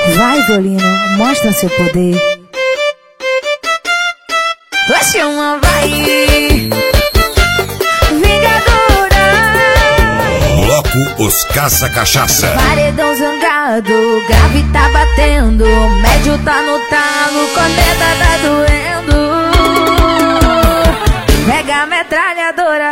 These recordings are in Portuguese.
Vai, Violino, mostra seu poder. Vai chamar, vai. Vingadora. Bloco Os Caça-Cachaça. Paredão zangado, grave tá batendo, médio tá no talo, corneta tá doendo. Pega a metralhadora.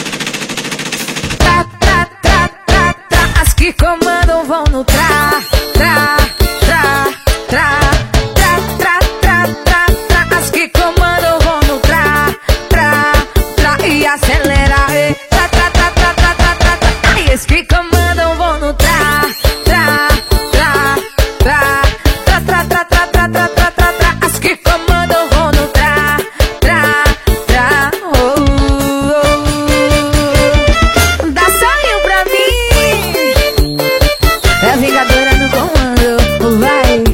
Tra, tra, tra, tra, tra. As que comandam vão no tra, tra, tra, tra, tra, tra, tra, tra, tra. As que comandam vão no tra, tra, tra. E acelera, tra, tra, tra, tra, tra, tra, tra, tra. E as que comandam vão no tra, tra, tra, tra, tra, tra, tra, tra, tra, tra, tra, tra, tra. As que comandam vão no tra, tra, tra. Oh, oh, oh. Dá sonho pra mim. É a Vingadora no comando, vai.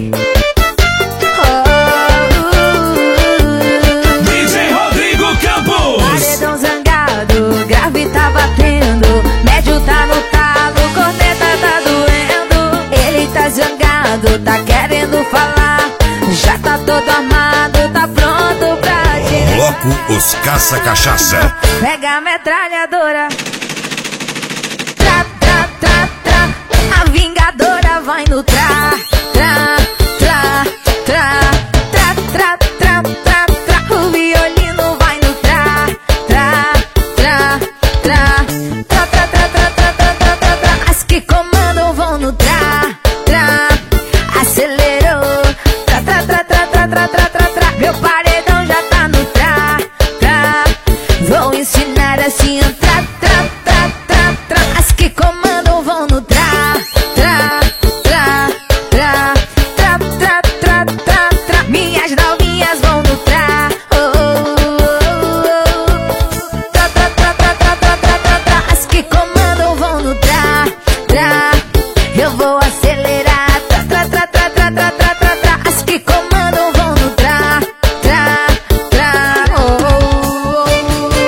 DJ Rodrigo Campos. Paredão zangado, grave tá batendo, médio tá no talo, corneta tá doendo. Ele tá zangado, tá querendo falar, já tá todo armado, tá pronto pra gente. Bloco Os Caça-Cachaça. Pega a metralhadora. Tra, tra, tra, tra. A Vingadora vai no tra, tra, tra, tra, tra, tra, tra, tra, tra. O violino vai no tra, tra, tra, tra, tra, tra, tra, tra, tra, tra, tra, tra, tra. As que comandam vão no tra, tra. Acelerou. Tra, tra, tra, tra, tra, tra, tra, tra, tra. Meu paredão já tá no tra, tra. Vou ensinar assim, tra, tra, tra, tra, tra. As que comandam vão no tra, tra, tra, tra, tra, tra, tra, tra, tra. Minhas novinhas vão no tra, oh, oh, oh, oh. Tra, tra, tra, tra, tra, tra, tra, tra, tra. As que comandam vão no tra, tra. Eu vou acelerar, tra, tra, tra, tra, tra, tra, tra, tra, tra. As que comandam vão no tra, tra, tra, oh, oh, oh.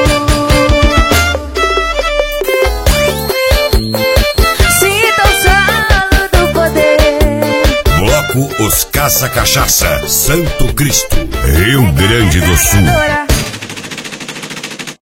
Sinta o solo do poder. Bloco Os Caça-Cachaça. Santo Cristo, Rio Grande do Sul. Vingadora.